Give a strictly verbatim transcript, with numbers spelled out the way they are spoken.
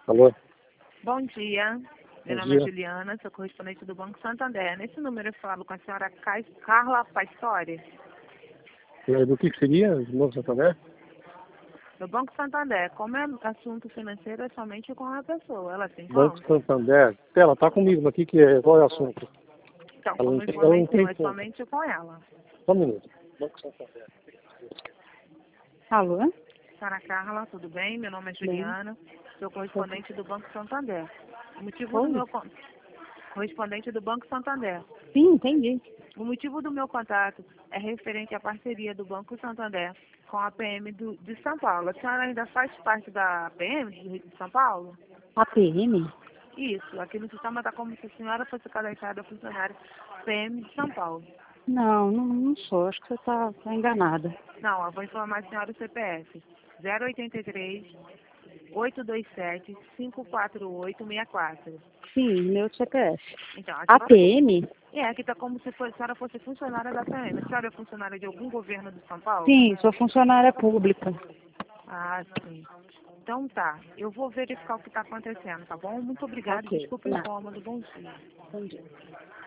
Alô? Bom dia, meu Bom nome é dia. Juliana, sou correspondente do Banco Santander. Nesse número eu falo com a senhora Cai- Carla Pastore, É, do que que seria, Banco Santander? do Banco Santander. Como é assunto financeiro, é somente com a pessoa, ela se Banco encontra? Santander. Ela tá comigo aqui, que é, qual é o assunto? Então, Ela não como tem, ela não informei, tem é conta. somente com ela. Só um minuto. Banco Santander. Alô? Senhora Carla, tudo bem? Meu nome é Bem. Juliana, sou correspondente do Banco Santander. O motivo do Oi? meu con- correspondente do Banco Santander. Sim, entendi. O motivo do meu contato é referente à parceria do Banco Santander com a P M do, de São Paulo. A senhora ainda faz parte da P M do Rio de São Paulo? A P M? Isso, aqui no sistema está como se a senhora fosse cadastrada funcionária P M de São Paulo. Não, não, não sou. Acho que você está tá enganada. Não, eu vou informar a senhora o C P F. zero oitenta e três, oitocentos e vinte e sete, cinco quatro oito seis quatro. Sim, meu C P F. Então, a A senhora... P M? É, aqui está como se fosse, a senhora fosse funcionária da P M. A senhora é funcionária de algum governo de São Paulo? Sim, sou funcionária pública. Ah, sim. Então tá, eu vou verificar o que está acontecendo, tá bom? Muito obrigada, Ok. desculpe o Não, incômodo, bom dia. entendi.